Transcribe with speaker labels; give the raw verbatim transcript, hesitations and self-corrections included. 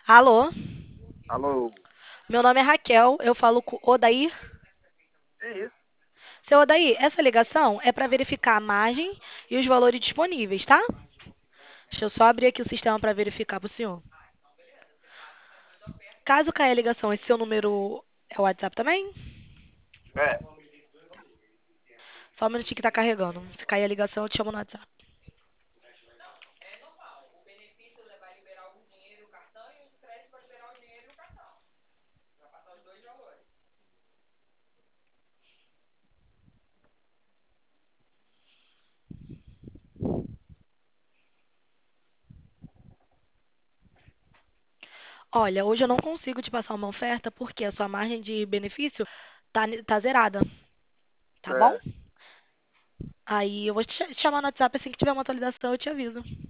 Speaker 1: Alô,
Speaker 2: Alô?
Speaker 1: meu nome é Raquel, eu falo com Odair.
Speaker 2: É isso?
Speaker 1: Seu Odair, essa ligação é para verificar a margem e os valores disponíveis, tá? Deixa eu só abrir aqui o sistema para verificar para o senhor. Caso caia a ligação, esse seu número é o WhatsApp também?
Speaker 2: É,
Speaker 1: Só um minutinho que tá carregando. Se cair a ligação, eu te chamo no WhatsApp. Olha, hoje eu não consigo te passar uma oferta porque a sua margem de benefício tá, tá zerada, tá bom?
Speaker 2: é.
Speaker 1: Aí eu vou te ch- te chamar no WhatsApp assim que tiver uma atualização, eu te aviso.